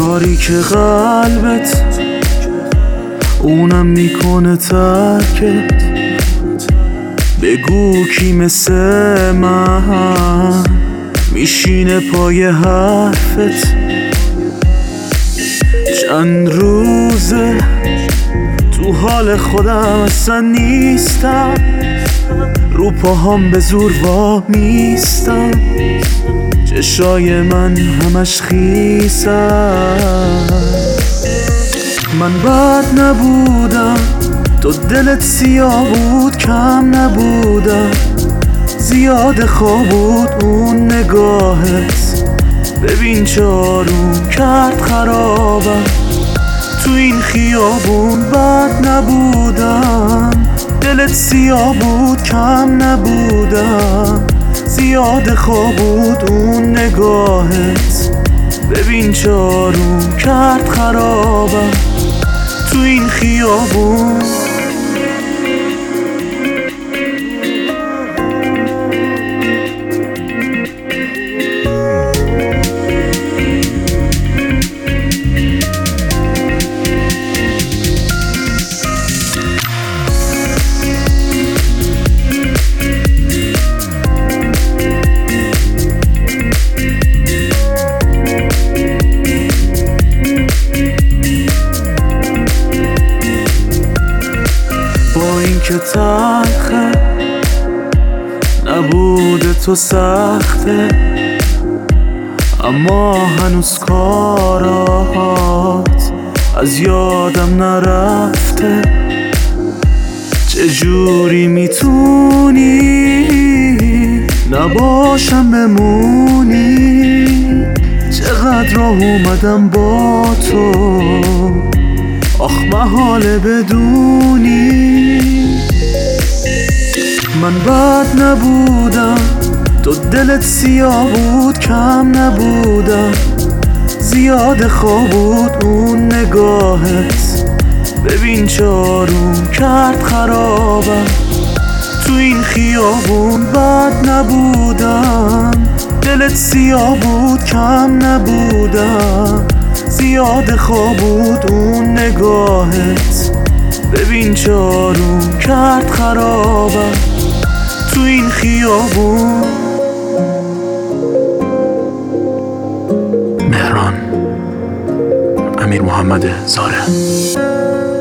تاریک قلبت اونم میکنه ترکت. بگو کی مثل من میشینه پای حرفت. چند روزه تو حال خودم اصلا نیستم، رو پاهام به زور وامیستم، چشای من همش خیسم. من بد نبودم، تو دلت سیاه بود، کم نبودم، زیاد خواب بود اون نگاهت. ببین چه آروم کرد خرابم، تو این خیابون بد نبودم، دلت سیاه بود، کم نبودم، زیاد خواب بود اون نگاهت. ببین چه آروم کرد خرابم تو این خیابون. با اینکه تلخه نبوده تو سخته، اما هنوز کارات از یادم نرفته. چجوری میتونی نباشم بمونی؟ چقدر راه اومدم با تو، آخ محاله بدونی. من بد نبودم، تو دلت سیاه بود، کم نبودم، زیاد خواب بود اون نگاهت. ببین چه آروم کرد خرابم تو این خیابون. بد نبودم، دلت سیاه بود، کم نبودم، زیاد خواب بود اون نگاهت. ببین چه آروم کرد خرابم تو این خیابون. مهران، امیر محمد زاره.